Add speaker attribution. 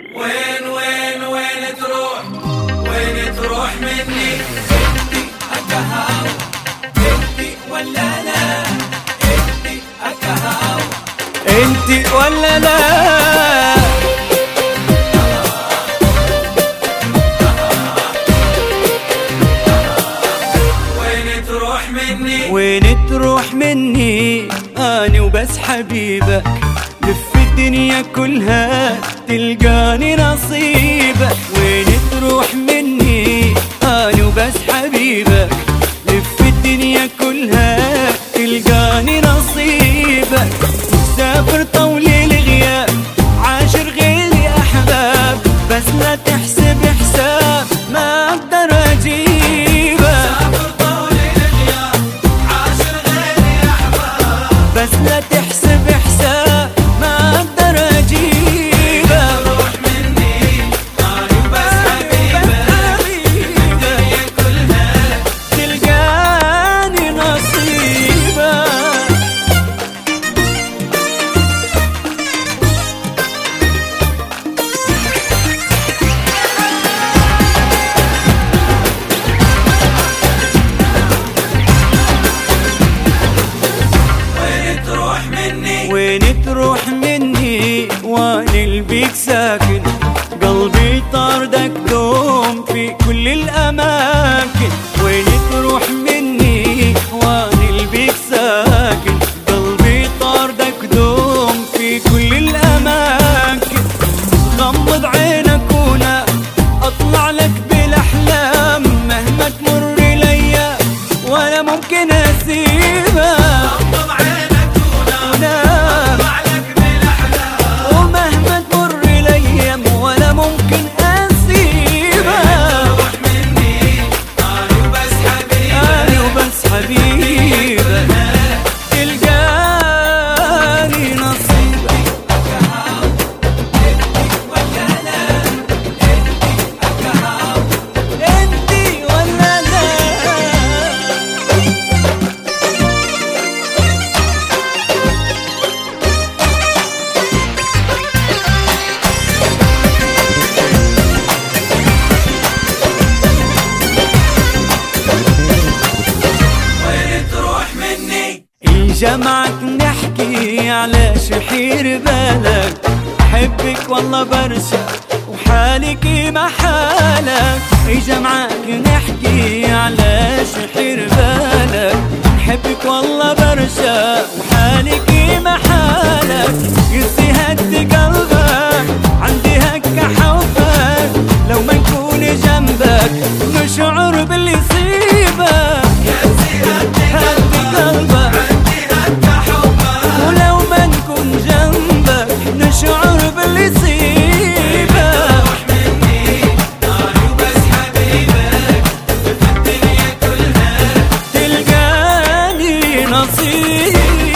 Speaker 1: وين تروح؟ وين تروح مني؟ انتي اكهاو، انتي ولا لا؟ انتي اكهاو،
Speaker 2: انتي ولا لا؟
Speaker 1: وين تروح مني؟
Speaker 2: وين تروح مني؟ أنا وبس حبيبك، لف الدنيا كلها تلقاني نصيبك. وين تروح مني؟ أنا وبس حبيبك، لف الدنيا كلها تلقاني نصيبك. مسافر طول الغياب، عاشر غيري أحباب، بس لا تحسب حساب ما أقدر أجيبك. بس لا تحسب حساب ما اقدر اجيبه.
Speaker 1: روح مني انا وبس حبيبك، الدنيا كلها
Speaker 2: تلقاني نصيبه. وين تروح مني؟ وانا البيك ساكن، قلبي طاردك دوم في كل الاماكن. وين تروح مني؟ وانا البيك ساكن، قلبي طاردك دوم في كل الاماكن. غمض عينك ونا اطلع لك بالاحلام، مهما تمر ليا ولا ممكن اسيبها. جمعك نحكي على شحير بالك، حبك والله برشا وحالك ما حالك. جمعك نحكي على شحير بالك، حبك والله برشا وحالك ما حالك. قصي هد قلبك عندي هكا حبك، لو ما نكون جنبك نشعر باللي يصيبك. هد قلبك ولو ما نكون جنبك نشعر باللي يصيبك.
Speaker 1: روح مني انا وبس حبيبك، في الدنيا كلها
Speaker 2: تلقاني نصيبك.